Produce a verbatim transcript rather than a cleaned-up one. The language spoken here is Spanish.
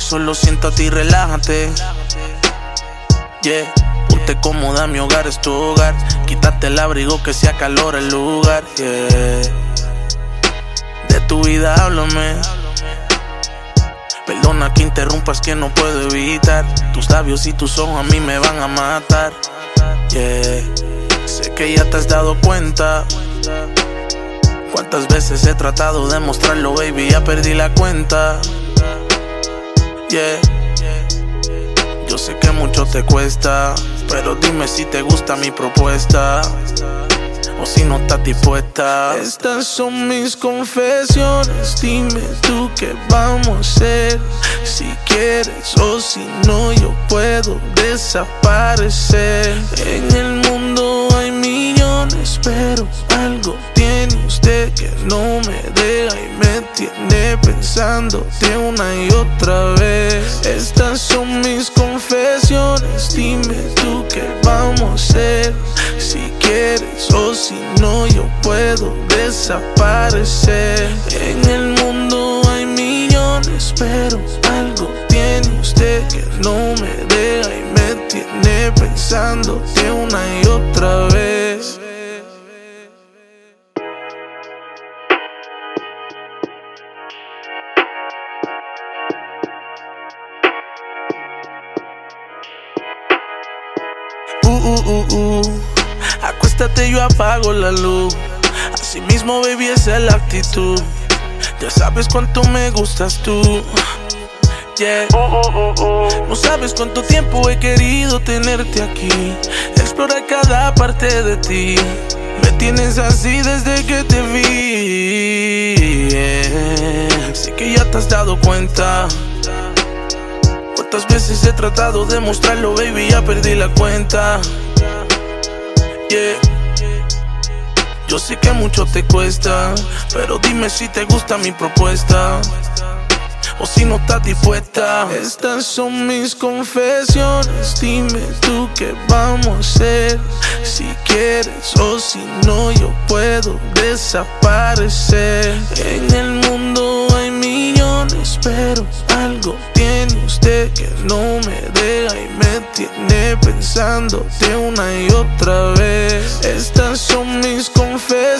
solo siéntate y relájate. Yeah, ponte cómoda, mi hogar es tu hogar. Quítate el abrigo que se acalora el lugar. Yeah, de tu vida háblame. Perdona que interrumpas, que no puedo evitar. Tus labios y tus ojos a mí me van a matar. Yeah, sé que ya te has dado cuenta. Cuántas veces he tratado de mostrarlo, baby, ya perdí la cuenta. Yeah, yo sé que mucho te cuesta, pero dime si te gusta mi propuesta o si no estás dispuesta. Estas son mis confesiones, dime tú qué vamos a hacer. Si quieres o si no, yo puedo desaparecer. En el mundo hay millones, pero algo tiene usted que no me deja y me tiene pensándote una y otra vez. Estas son mis confesiones, dime tú qué vamos a hacer. Si quieres o si no, yo puedo desaparecer. En el mundo hay millones, pero algo tiene usted que no me deja y me tiene pensándote una y otra vez. Uh, uh, uh, uh. Acuéstate, yo apago la luz. Así mismo, baby, esa es la actitud. Ya sabes cuánto me gustas tú. Yeah. Uh, uh, uh, uh. No sabes cuánto tiempo he querido tenerte aquí. Explorar cada parte de ti. Me tienes así desde que te vi. Yeah. Sé que ya te has dado cuenta. Cuántas veces he tratado de mostrarlo, baby, ya perdí la cuenta. Yeah, yo sé que mucho te cuesta, pero dime si te gusta mi propuesta o si no estás dispuesta. Estas son mis confesiones, dime tú qué vamos a hacer. Si quieres o si no, yo puedo desaparecer. En el mundo hay millones, pero algo tiene usted que no me deja y me tiene pensándote una y otra vez. Estas son mis confesiones,